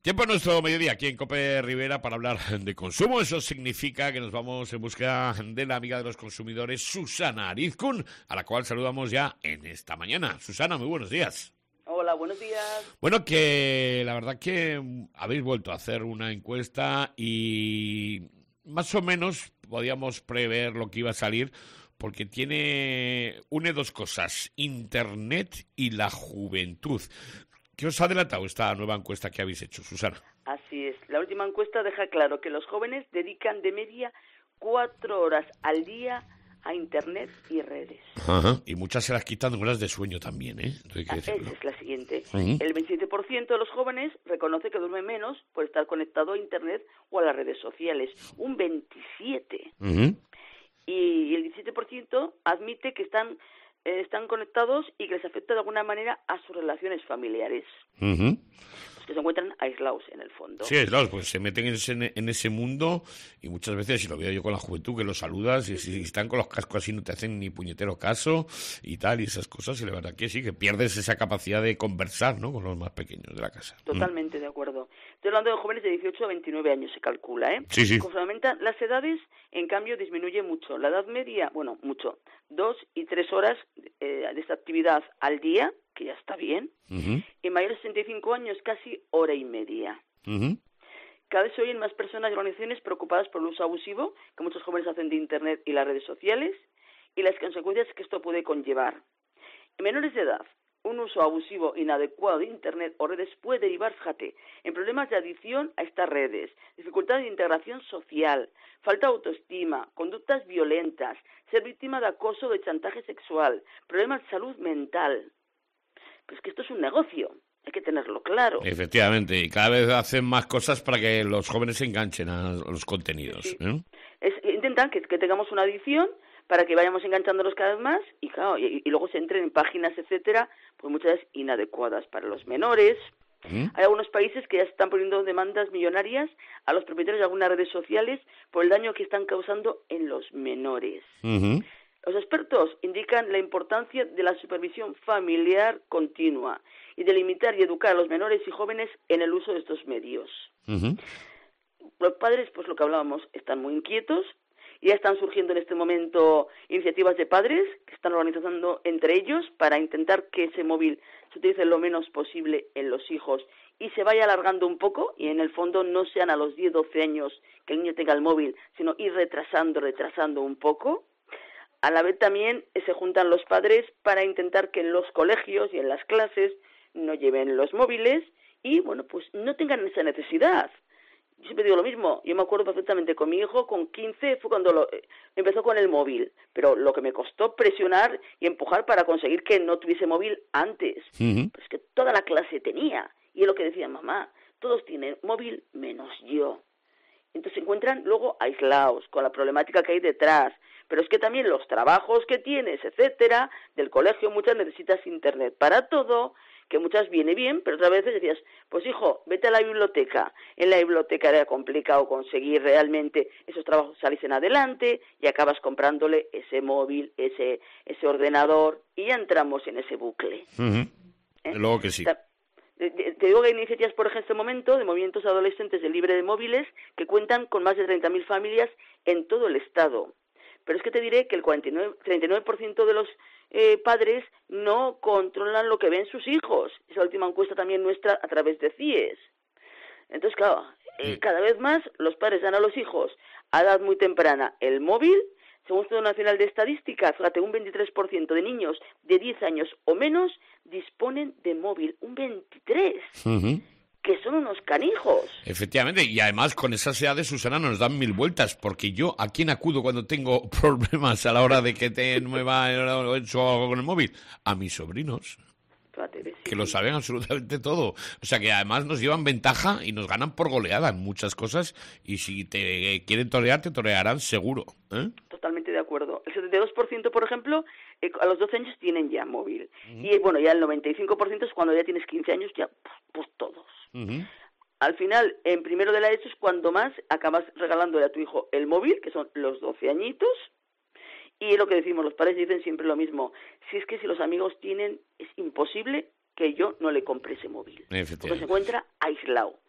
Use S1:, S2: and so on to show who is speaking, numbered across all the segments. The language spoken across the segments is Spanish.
S1: Tiempo en nuestro mediodía aquí en COPE Rivera para hablar de consumo. Eso significa que nos vamos en busca de la amiga de los consumidores, Susana Arizkun, a la cual saludamos ya en esta mañana. Susana, muy buenos días.
S2: Hola, buenos días.
S1: Bueno, que la verdad que habéis vuelto a hacer una encuesta y más o menos podíamos prever lo que iba a salir, porque une dos cosas, Internet y la juventud. ¿Qué os ha delatado esta nueva encuesta que habéis hecho, Susana?
S2: Así es. La última encuesta deja claro que los jóvenes dedican de media 4 horas al día a Internet y redes.
S1: Ajá. Y muchas se las quitan horas de sueño también, ¿eh?
S2: Esa es la siguiente.
S1: Uh-huh.
S2: El 27% de los jóvenes reconoce que duerme menos por estar conectado a Internet o a las redes sociales. Un 27%.
S1: Uh-huh.
S2: Y el 17% admite que están conectados y que les afecta de alguna manera a sus relaciones familiares.
S1: Uh-huh.
S2: Pues que se encuentran aislados en el fondo.
S1: Sí, aislados, pues se meten en ese mundo y muchas veces, y lo veo yo con la juventud, que los saludas y si están con los cascos así no te hacen ni puñetero caso y tal, y esas cosas, y la verdad que sí, que pierdes esa capacidad de conversar, ¿no?, con los más pequeños de la casa.
S2: Totalmente de acuerdo. Estoy hablando de jóvenes de 18 a 29 años, se calcula, ¿eh?
S1: Sí, sí.
S2: Conforme aumentan las edades, en cambio, disminuye mucho. La edad media, 2 y 3 horas de esta actividad al día, que ya está bien.
S1: Uh-huh.
S2: Y mayores de 65 años, casi hora y media.
S1: Uh-huh.
S2: Cada vez se oyen más personas y organizaciones preocupadas por el uso abusivo que muchos jóvenes hacen de Internet y las redes sociales y las consecuencias que esto puede conllevar. En menores de edad, un uso abusivo inadecuado de Internet o redes puede derivar, fíjate, en problemas de adicción a estas redes, dificultades de integración social, falta de autoestima, conductas violentas, ser víctima de acoso o de chantaje sexual, problemas de salud mental. Pues que esto es un negocio, hay que tenerlo claro.
S1: Efectivamente, y cada vez hacen más cosas para que los jóvenes se enganchen a los contenidos.
S2: Sí.
S1: ¿Eh?
S2: Intentan que tengamos una adicción para que vayamos enganchándonos cada vez más y claro, y luego se entren en páginas, etcétera, pues muchas veces inadecuadas para los menores.
S1: ¿Mm?
S2: Hay algunos países que ya están poniendo demandas millonarias a los propietarios de algunas redes sociales por el daño que están causando en los menores.
S1: Uh-huh.
S2: Los expertos indican la importancia de la supervisión familiar continua y de limitar y educar a los menores y jóvenes en el uso de estos medios.
S1: Uh-huh.
S2: Los padres, pues lo que hablábamos, están muy inquietos. Ya están surgiendo en este momento iniciativas de padres que están organizando entre ellos para intentar que ese móvil se utilice lo menos posible en los hijos y se vaya alargando un poco y en el fondo no sean a los 10, 12 años que el niño tenga el móvil, sino ir retrasando un poco. A la vez también se juntan los padres para intentar que en los colegios y en las clases no lleven los móviles y, bueno, pues no tengan esa necesidad. Yo siempre digo lo mismo, yo me acuerdo perfectamente con mi hijo, con 15 fue cuando empezó con el móvil, pero lo que me costó presionar y empujar para conseguir que no tuviese móvil antes,
S1: Uh-huh.
S2: pues que toda la clase tenía, y es lo que decía mamá, todos tienen móvil menos yo. Entonces se encuentran luego aislados, con la problemática que hay detrás, pero es que también los trabajos que tienes, etcétera, del colegio, muchas necesitas Internet para todo, que muchas viene bien, pero otras veces decías, pues hijo, vete a la biblioteca. En la biblioteca era complicado conseguir realmente esos trabajos saliesen adelante y acabas comprándole ese móvil, ese ordenador y ya entramos en ese bucle.
S1: Uh-huh. Luego que sí.
S2: Te digo que hay iniciativas, por ejemplo, en este momento, de movimientos adolescentes de libre de móviles que cuentan con más de 30.000 familias en todo el estado. Pero es que te diré que el 39% de los padres no controlan lo que ven sus hijos. Esa última encuesta también nuestra a través de CIES. Entonces, claro, cada vez más los padres dan a los hijos a edad muy temprana el móvil. Según el Instituto Nacional de Estadística, fíjate, un 23% de niños de 10 años o menos disponen de móvil. Un 23%.
S1: Uh-huh.
S2: Que son unos canijos.
S1: Efectivamente, y además con esas edades, Susana, nos dan mil vueltas, porque yo, ¿a quién acudo cuando tengo problemas a la hora de que te mueva eso con el móvil? A mis sobrinos, que lo saben absolutamente todo. O sea, que además nos llevan ventaja y nos ganan por goleada en muchas cosas, y si te quieren torear, te torearán seguro, ¿eh?
S2: Totalmente de acuerdo. El 72%, por ejemplo, a los 12 años tienen ya móvil. Uh-huh. Y bueno, ya el 95% es cuando ya tienes 15 años, ya pues todos.
S1: Uh-huh.
S2: Al final, en primero de la ESO es cuando más acabas regalándole a tu hijo el móvil, que son los 12 añitos, y es lo que decimos, los padres dicen siempre lo mismo, si es que si los amigos tienen, es imposible que yo no le compre ese móvil, porque se encuentra aislado.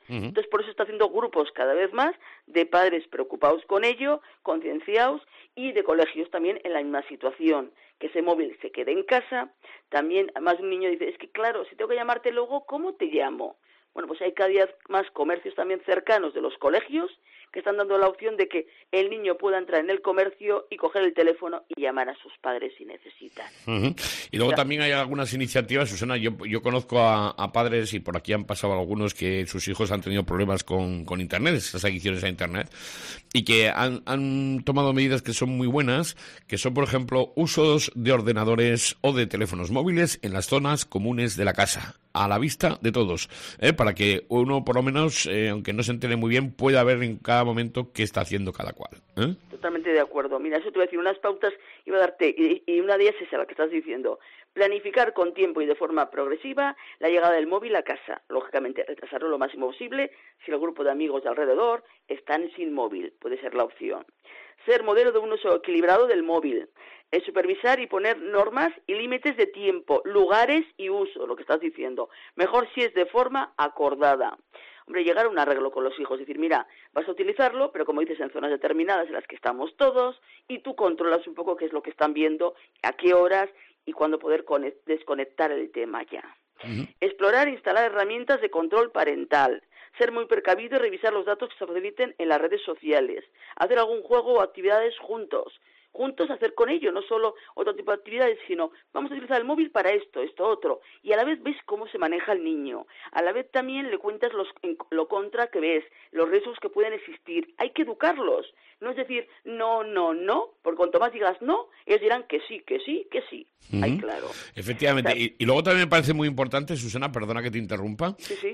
S2: Entonces, por eso está haciendo grupos cada vez más de padres preocupados con ello, concienciados, y de colegios también en la misma situación, que ese móvil se quede en casa. También, además, un niño dice, es que claro, si tengo que llamarte luego, ¿cómo te llamo? Bueno, pues hay cada día más comercios también cercanos de los colegios que están dando la opción de que el niño pueda entrar en el comercio y coger el teléfono y llamar a sus padres si necesitan.
S1: Y luego también hay algunas iniciativas, Susana, yo conozco a padres, y por aquí han pasado algunos, que sus hijos han tenido problemas con Internet, esas adicciones a Internet, y que han tomado medidas que son muy buenas, que son, por ejemplo, usos de ordenadores o de teléfonos móviles en las zonas comunes de la casa, a la vista de todos, para que uno, por lo menos, aunque no se entere muy bien, pueda ver en cada momento qué está haciendo cada cual.
S2: Totalmente de acuerdo. Mira, eso te voy a decir, unas pautas iba a darte, y una de ellas es la que estás diciendo. Planificar con tiempo y de forma progresiva la llegada del móvil a casa. Lógicamente, retrasarlo lo máximo posible si el grupo de amigos de alrededor están sin móvil. Puede ser la opción. Ser modelo de un uso equilibrado del móvil. Supervisar y poner normas y límites de tiempo, lugares y uso, lo que estás diciendo. Mejor si es de forma acordada. Hombre, llegar a un arreglo con los hijos, decir, mira, vas a utilizarlo, pero como dices, en zonas determinadas en las que estamos todos, y tú controlas un poco qué es lo que están viendo, a qué horas, y cuándo poder desconectar el tema ya. Explorar e instalar herramientas de control parental. Ser muy precavido y revisar los datos que se faciliten en las redes sociales. Hacer algún juego o actividades juntos hacer con ello, no solo otro tipo de actividades, sino vamos a utilizar el móvil para esto, otro, y a la vez ves cómo se maneja el niño, a la vez también le cuentas lo contra que ves, los riesgos que pueden existir, hay que educarlos, no es decir no, porque cuanto más digas no, ellos dirán que sí, ahí claro.
S1: Efectivamente, y luego también me parece muy importante, Susana, perdona que te interrumpa,
S2: sí.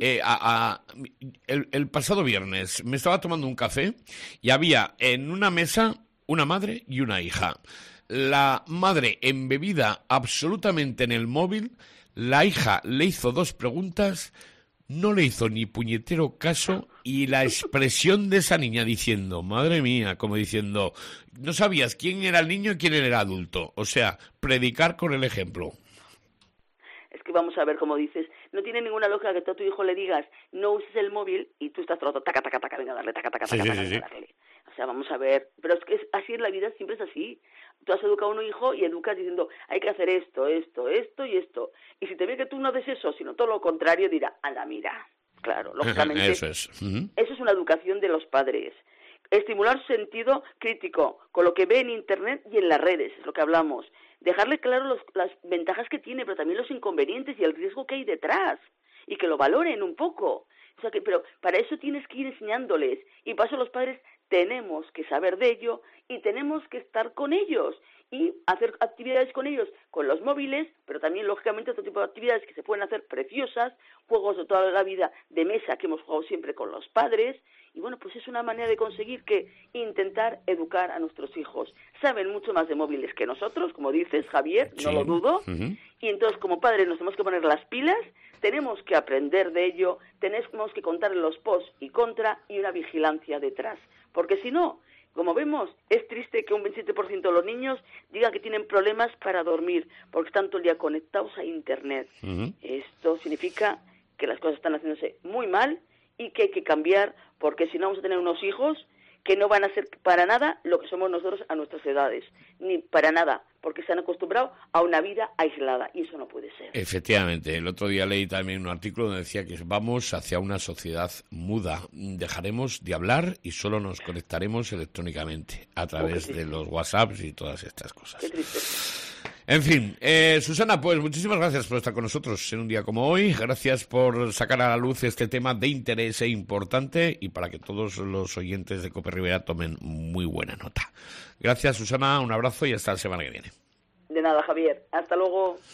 S1: El pasado viernes me estaba tomando un café y había en una mesa una madre y una hija. La madre embebida absolutamente en el móvil, la hija le hizo 2 preguntas, no le hizo ni puñetero caso, y la expresión de esa niña diciendo, madre mía, como diciendo, no sabías quién era el niño y quién era el adulto. O sea, predicar con el ejemplo.
S2: Es que vamos a ver, como dices, no tiene ninguna lógica que tú a tu hijo le digas, no uses el móvil, y tú estás todo el rato, taca, venga, darle, taca, venga, darle. O sea, vamos a ver, pero es que así en la vida, siempre es así. Tú has educado a un hijo y educas diciendo, hay que hacer esto y esto. Y si te ve que tú no haces eso, sino todo lo contrario, dirá, anda, mira. Claro, lógicamente.
S1: Eso es.
S2: Eso es una educación de los padres. Estimular su sentido crítico con lo que ve en Internet y en las redes, es lo que hablamos. Dejarle claro las ventajas que tiene, pero también los inconvenientes y el riesgo que hay detrás. Y que lo valoren un poco. O sea, pero para eso tienes que ir enseñándoles. Y para eso los padres tenemos que saber de ello y tenemos que estar con ellos y hacer actividades con ellos, con los móviles, pero también, lógicamente, otro tipo de actividades que se pueden hacer preciosas, juegos de toda la vida de mesa que hemos jugado siempre con los padres, y bueno, pues es una manera de conseguir que intentar educar a nuestros hijos. Saben mucho más de móviles que nosotros, como dices, Javier, no lo dudo, y entonces como padres nos tenemos que poner las pilas, tenemos que aprender de ello, tenemos que contar los pros y contra y una vigilancia detrás, porque si no, como vemos, es triste que un 27% de los niños digan que tienen problemas para dormir, porque están todo el día conectados a Internet. Esto significa que las cosas están haciéndose muy mal y que hay que cambiar, porque si no vamos a tener unos hijos que no van a ser para nada lo que somos nosotros a nuestras edades, ni para nada, porque se han acostumbrado a una vida aislada, y eso no puede ser.
S1: Efectivamente, el otro día leí también un artículo donde decía que vamos hacia una sociedad muda, dejaremos de hablar y solo nos conectaremos electrónicamente, a través de los WhatsApps y todas estas cosas.
S2: Qué triste.
S1: En fin, Susana, pues muchísimas gracias por estar con nosotros en un día como hoy. Gracias por sacar a la luz este tema de interés e importante y para que todos los oyentes de COPE Rivera tomen muy buena nota. Gracias, Susana, un abrazo y hasta la semana que viene.
S2: De nada, Javier. Hasta luego.